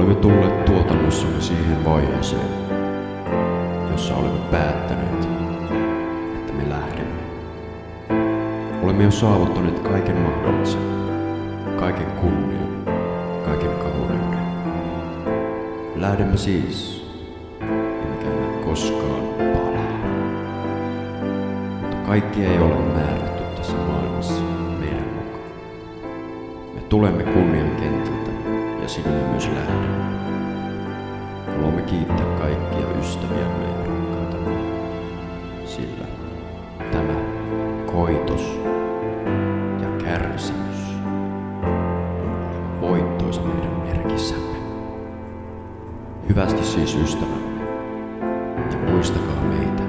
olemme tulleet tuotannossamme siihen vaiheeseen, jossa olemme päättäneet, että me lähdemme. Olemme jo saavuttaneet kaiken mahdollisen, kaiken kunnian, kaiken kauneuden. Lähdemme siis, emmekä enää koskaan palaa. Mutta kaikki ei ole määrätty tässä maailmassa meidän mukaan. Me tulemme kunnian kentiltä ja sinne myös lähdemme. Haluamme kiittää kaikkia ystäviämme ja rakkaitamme, sillä tämä koitos ja kärsimys on voittoisa meidän merkissämme. Hyvästi siis ystävämme, ja muistakaa meitä